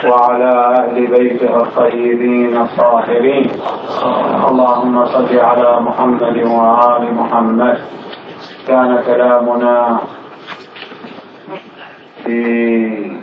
وعلى أهل بيته الطيبين الطاهرين. اللهم صل على محمد وآل محمد. كان كلامنا في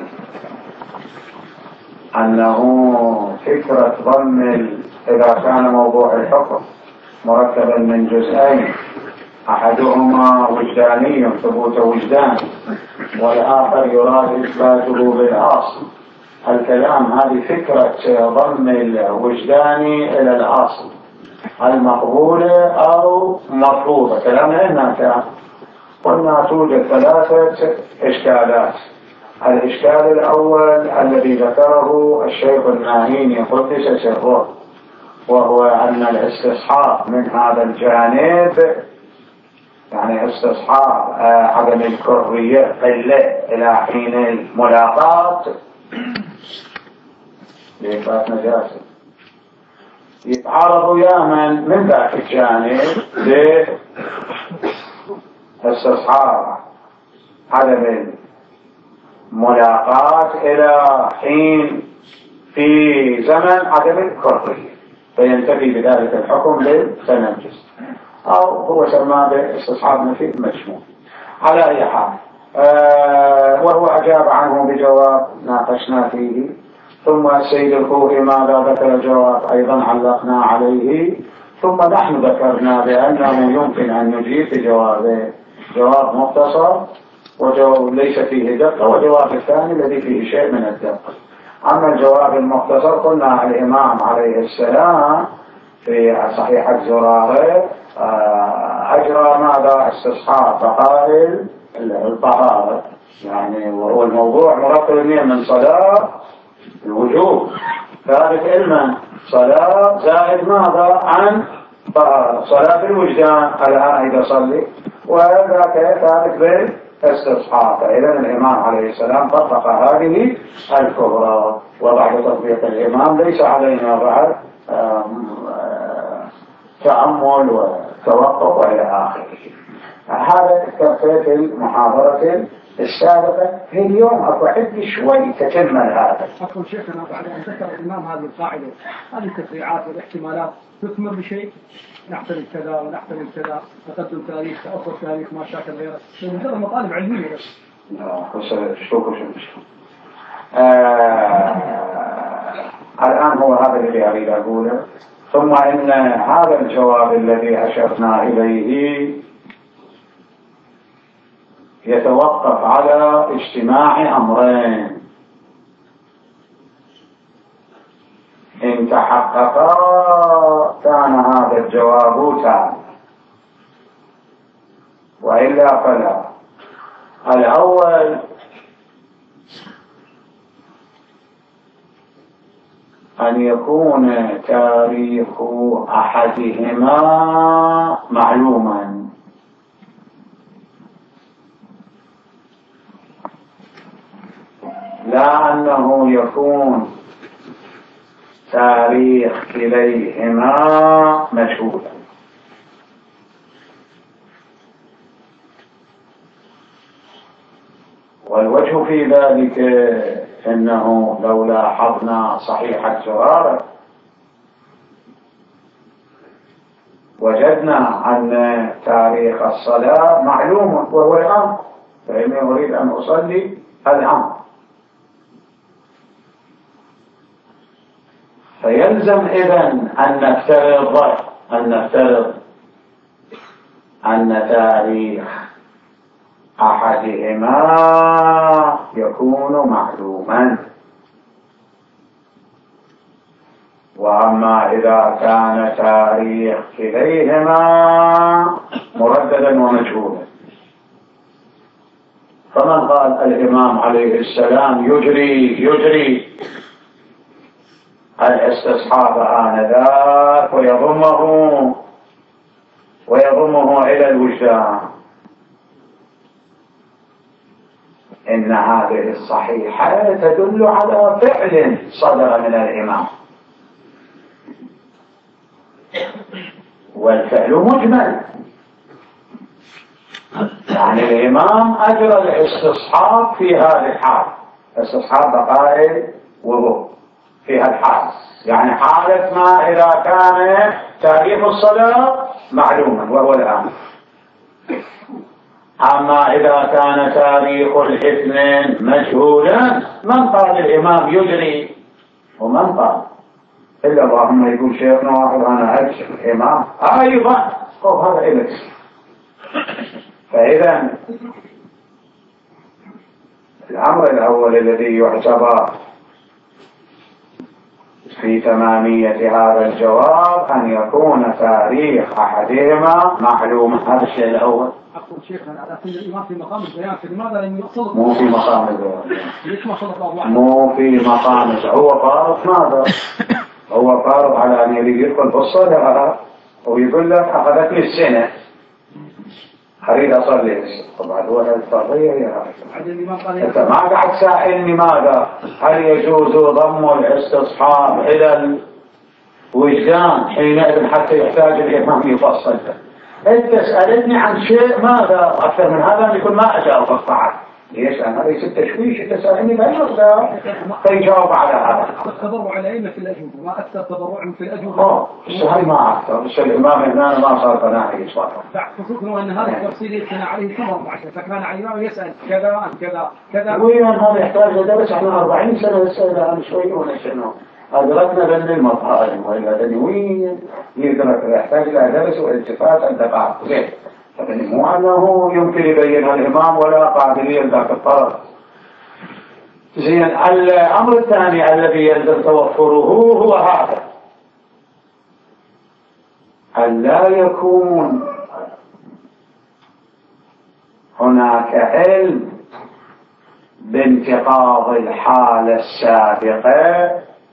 أنه فكرة ضم إذا كان موضوع الحكم مركبا من جزئين، أحدهما وجداني ثبوت وجدان، والآخر يراد إثباته بالأصل. الكلام هذه فكرة ضم الوجدان إلى الأصل المقبولة أو مرفوضة. كلامنا هناك قلنا توجد ثلاثة إشكالات. الإشكال الأول الذي ذكره الشيخ الناهيني قدس سره، وهو أن الاستصحاب من هذا الجانب، يعني استصحاب عدم الكرية قلة إلى حين الملاقاة لإثبات نجاسة، يتعارض ياما من ذاك الجانب لاستصحاب عدم الملاقاة إلى حين في زمن عدم الكرية، فينتفي بذلك الحكم للتنجس، أو هو سماه باستصحاب نفي مجموع. على أي حال وهو أجاب عنه بجواب ناقشنا فيه، ثم السيد الخوئي ماذا ذكر جواب أيضا علقنا عليه، ثم نحن ذكرنا بأنه يمكن أن نجيب بجوابين، جواب مختصر وجواب ليس فيه دقة، وجواب الثاني الذي فيه شيء من الدقة. أما الجواب المختصر قلنا الإمام عليه السلام في صحيحة زرارة أجرى ماذا استصحاب بقاء الطهارة، يعني وهو الموضوع مركب من صلاة الوجوب ثالث علما صلاة زائد ماذا عن طهارة، صلاة الوجدان الآن إذا صلي، وذاك ثالث بالاستصحاب. إذن الإمام عليه السلام طبق هذه الكبرى، وبعد تطبيق الإمام ليس علينا بعد تأمل وتوقف إلى آخره. هذا كفيت في المحاضرة السابقة. في اليوم أكو عندي شوي تكمل هذا. أقول شيخنا بعد أن ذكر الإمام هذه القاعدة، هذه التفريعات والاحتمالات تثمر بشيء، نحتمل كذا ونحتمل كذا، تقدم تاريخ تأخر تاريخ ما شاكل غيره، هذا مطالب علمية بس. الآن هو هذا الذي أريد أقوله. ثم إن هذا الجواب الذي أشرنا إليه يتوقف على اجتماع أمرين، إن تحققا كان هذا الجواب تام، وإلا فلا. الأول أن يكون تاريخ أحدهما معلوما، لا أنه يكون تاريخ كليهما مجهولا. والوجه في ذلك إنه لو لاحظنا صحيحة زرارة وجدنا أن تاريخ الصلاة معلوم وهو الأمر، فإني أريد أن أصلي الأمر، فيلزم إذن أن نفترض أن تاريخ أحدهما يكون معلوما. وأما إذا كان تاريخ كليهما مرددا ومجهولا، فمن قال الإمام عليه السلام يجري الاستصحاب آنذاك ويضمه إلى الوجدان، إن هذه الصحيحة تدل على فعل صدر من الإمام، والفعل مجمل، يعني الإمام أجرى الاستصحاب في هذه الحال، استصحاب بقاء وضوء في هالحالة، يعني حالة ما إذا كان تاريخ الصلاة معلوما وهو الآن. أما إذا كان تاريخ الاثنين مجهولا من قال الإمام يجري ومن قال إلا اللهم يقول شيخنا واحد أنا أجل الإمام أيضا هذا إليس. فإذا الأمر الأول الذي يعتبر في تمامية هذا الجواب أن يكون تاريخ أحدهما معلوما. هذا الشيء الأول. أقول شيخنا على كل الإمام في مقام البيان، لماذا لم يقصد؟ مو في مقام البيان. ليش ما صلى الله عليه؟ مو في مقام هو فارض. ماذا؟ هو فارض على أن يدخل في الصلاة ويقول لك أخذتني السنة أريد أصلي. طبعا هو الفرضية هي هذا. أنت ما قاعد تسائلني ماذا هل يجوز ضم الاستصحاب إلى الوجدان حينئذ حتى يحتاج الإمام يفصل. أنت سألتني عن شيء ماذا أكثر من هذا يكون ما أجاوب بعد. ليش؟ أنا ليس التشويش. أنت سألني ما يقدر فيجاوب على هذا. التضرع علينا في الأجوبة ما أكثر تضرع في الأجوبة. السهل ما أكثر. بس الإمام هنا ما صار فناعي يصفر. خصوصا أن هذا التفصيل يتنى عليه ثم 14 فكان عليه يسأل كذا عن كذا كذا. وين هذا يحتاج لدرس؟ احنا 40 سنة نسأل عن شوي ونشنه. أدركنا بأن المطالب وإلا وين يدرك يحتاج إلى درس والتفات الدقائق. زين. لكن مو أنه يمكن يبين الإمام ولا قابلية ذاك الطرف. زين. الأمر الثاني الذي يلزم توفره هو هذا: أن لا يكون هناك علم بانتقاض الحالة السابقة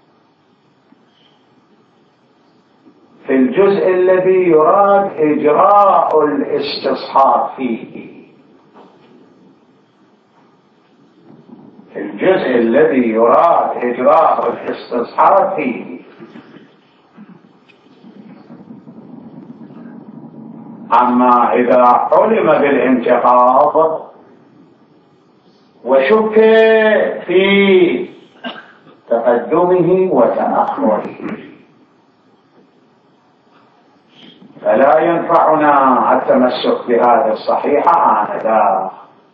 في الجزء الذي يراد إجراء الاستصحاب فيه. في الجزء الذي يراد إجراء الاستصحاب فيه. أما إذا علم بالانتقاض وشك في تقدمه وتأخره فلا ينفعنا التمسك بهذه الصحيحة آنذاك،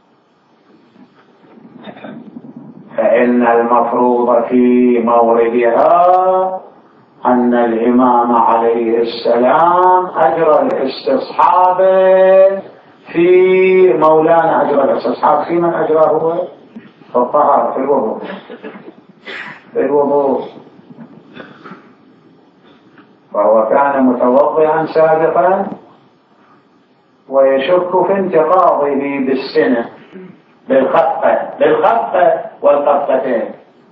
فإن المفروض في موردها أن الإمام عليه السلام أجرى الاستصحاب في مولانا. أجرى الاستصحاب في من أجراه هو؟ في الطهارة، في الوضوء. في الوضوء. فهو كان متوضئا سابقا ويشك في انتقاضه بالسنة بالخفة والخفتين.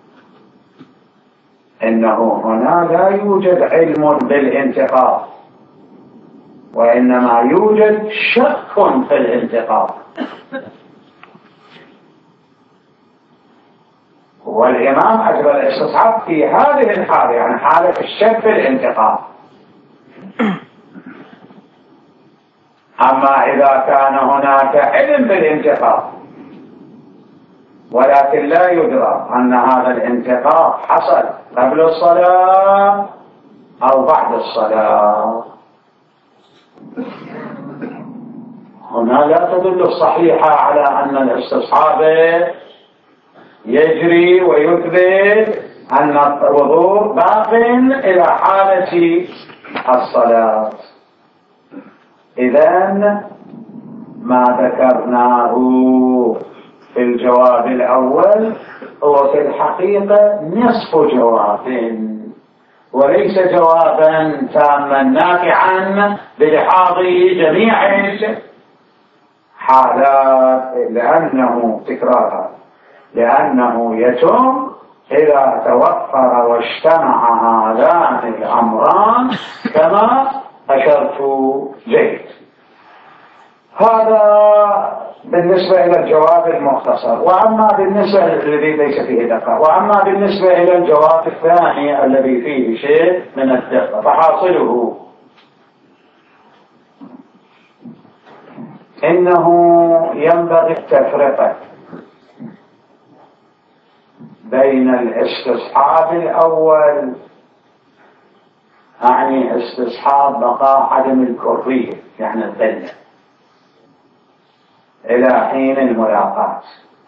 إنه هنا لا يوجد علم بالانتقاض وإنما يوجد شك في الانتقاض. والإمام أجرى الاستصحاب في هذه الحالة، يعني حالة الشك في الانتقاض. أما إذا كان هناك علم بالانتقاض ولكن لا يدرى أن هذا الانتقاض حصل قبل الصلاة أو بعد الصلاة، هنا لا تدل الصحيحة على أن الاستصحاب يجري ويثبت أن الوضوء باق إلى حالة الصلاة. إذن ما ذكرناه في الجواب الأول هو في الحقيقة نصف جواب وليس جوابا تاما نافعا بلحاظ جميع الحالات، لأنه تكرارها لأنه يتم إذا توفر واجتمع هذان الأمران كما أشرت جيد. هذا بالنسبة إلى الجواب المختصر. وأما بالنسبة الذي ليس فيه دقة، وأما بالنسبة إلى الجواب الثاني الذي فيه شيء من الدقة، فحاصله إنه ينبغي التفرقة بين الاستصحاب الأول، أعني استصحاب بقاء عدم الكرية يعني القلة إلى حين الملاقاة،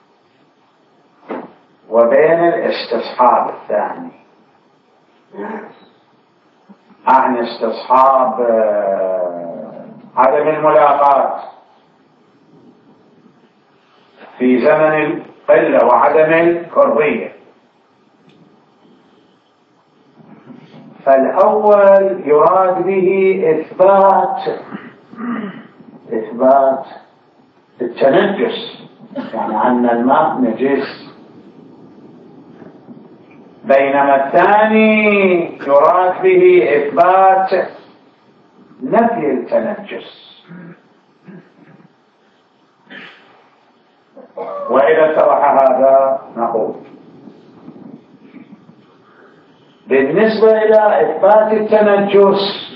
وبين الاستصحاب الثاني أعني استصحاب عدم الملاقاة في زمن القلة وعدم الكرية. فالأول يراد به إثبات التنجس، يعني أن الماء نجس، بينما الثاني يراد به إثبات نفي التنجس. وإذا اتضح هذا نقول بالنسبة إلى إثبات التنجس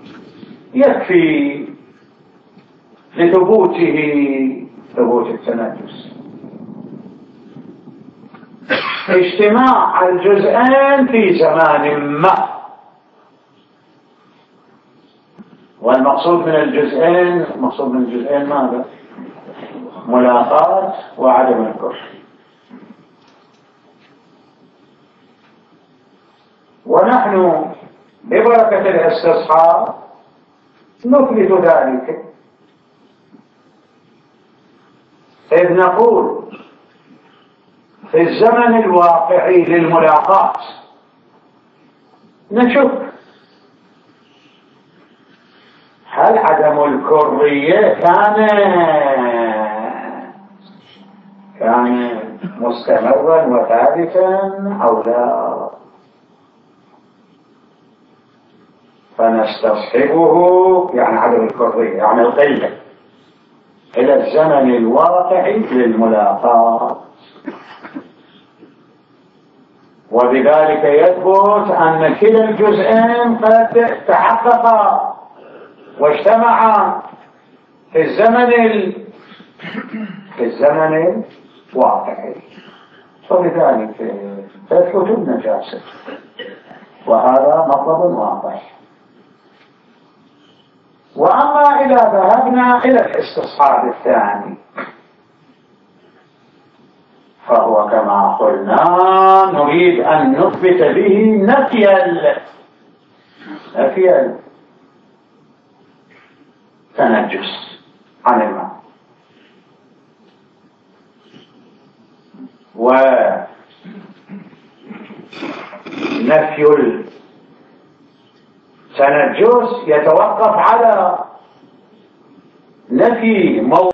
يكفي لثبوت التنجس اجتماع الجزئين في زمان ما، والمقصود من الجزئين ماذا؟ ملاقاة وعدم الكفر. ونحن ببركة الاستصحاب نثبت ذلك، إذ نقول في الزمن الواقعي للملاقاة نشك هل عدم الكرية كان مستمرا وثابتا أو لا، فنستصحبه يعني عدم الكرية يعني القلة إلى الزمن الواقعي للملاقاة، وبذلك يثبت أن كلا الجزئين قد تحققا واجتمعا في الزمن الواقعي، فلذلك تثبت النجاسة، وهذا مطلب واضح. وأما إذا ذهبنا إلى الاستصحاب الثاني فهو كما قلنا نريد أن نثبت به نفي التنجس عن الماء، ونفي التنجس يتوقف على نفي